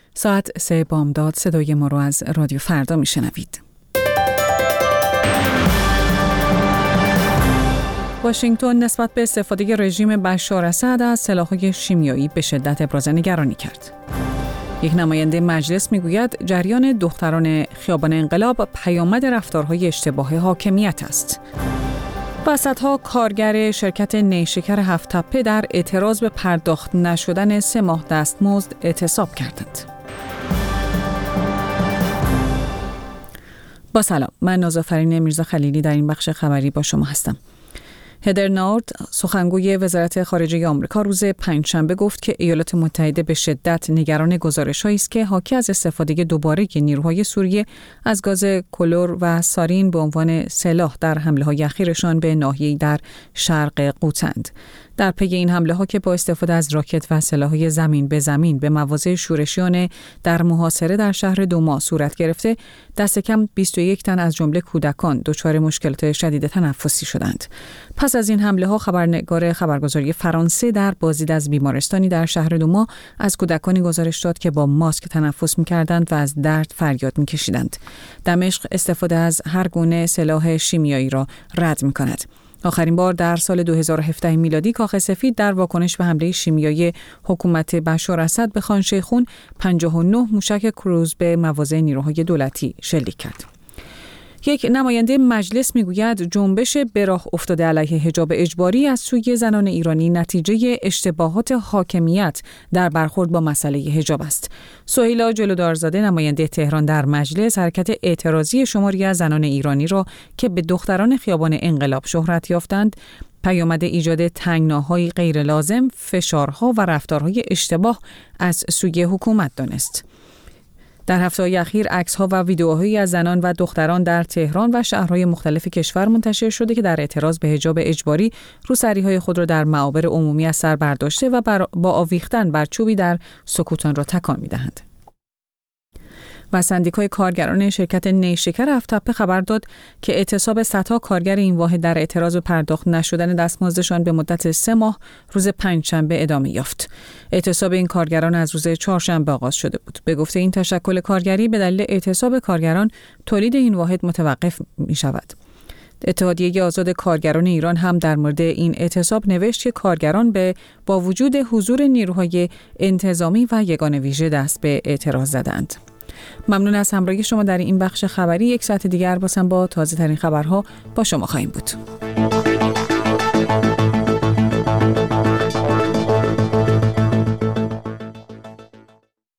ساعت 3 بامداد صدای ما رو از رادیو فردا میشنوید. واشنگتن نسبت به استفاده رژیم بشار اسد از سلاح‌های شیمیایی به شدت ابراز نگرانی کرد. یک نماینده مجلس میگوید جریان دختران خیابان انقلاب پیامد رفتارهای اشتباه حاکمیت است. و صدها کارگر شرکت نیشکر هفت‌تپه در اعتراض به پرداخت نشدن 3 ماه دستمزد اعتصاب کردند. با سلام، من نازافرین میرزا خلیلی در این بخش خبری با شما هستم. هدر نارد، سخنگوی وزارت خارجه آمریکا، روز پنجشنبه گفت که ایالات متحده به شدت نگران گزارش‌هایی است که حاکی از استفاده دوباره نیروهای سوریه از گاز کلور و سارین به عنوان سلاح در حمله‌های اخیرشان به ناحیه‌ای در شرق قوتند. در پی این حمله‌ها که با استفاده از راکت و سلاح‌های زمین به زمین به مواضع شورشیان در محاصره در شهر دوما صورت گرفته، دست کم 21 تن از جمله کودکان دچار مشکلات شدید تنفسی شدند. پس از این حمله‌ها خبرنگار خبرگزاری فرانسه در بازدید از بیمارستانی در شهر دوما از کودکانی گزارش داد که با ماسک تنفس می‌کردند و از درد فریاد می‌کشیدند. دمشق استفاده از هر گونه سلاح شیمیایی را رد می‌کند. آخرین بار در سال 2017 میلادی کاخ سفید در واکنش به حمله شیمیایی حکومت بشار اسد به خان شیخون 59 موشک کروز به مواضع نیروهای دولتی شلیک کرد. یک نماینده مجلس میگوید جنبش به راه افتاده علیه حجاب اجباری از سوی زنان ایرانی نتیجه اشتباهات حاکمیت در برخورد با مسئله حجاب است. سهیلا جلودارزاده، نماینده تهران در مجلس، حرکت اعتراضی شماری از زنان ایرانی را که به دختران خیابان انقلاب شهرت یافتند پیامد ایجاد تنگناهای غیر لازم، فشارها و رفتارهای اشتباه از سوی حکومت دانست. در هفته‌های اخیر عکس‌ها و ویدیوهایی از زنان و دختران در تهران و شهرهای مختلف کشور منتشر شده که در اعتراض به حجاب اجباری روسری‌های خود را در معابر عمومی از سر برداشته و با آویختن بر چوبی در سکوتان را تکان می‌دهند. و سندیکای کارگران شرکت نیشکر هفت‌تپه خبر داد که اعتصاب صدها کارگر این واحد در اعتراض به پرداخت نشدن دستمزدشان به مدت 3 ماه روز پنجشنبه ادامه یافت. اعتصاب این کارگران از روز چهارشنبه آغاز شده بود. به گفته این تشکل کارگری به دلیل اعتصاب کارگران تولید این واحد متوقف می شود. اتحادیه آزاد کارگران ایران هم در مورد این اعتصاب نوشت که کارگران با وجود حضور نیروهای انتظامی و یگان ویژه دست به اعتراض زدند. ممنون از همراهی شما در این بخش خبری. 1 ساعت دیگر بازم با تازه ترین خبرها با شما خواهیم بود.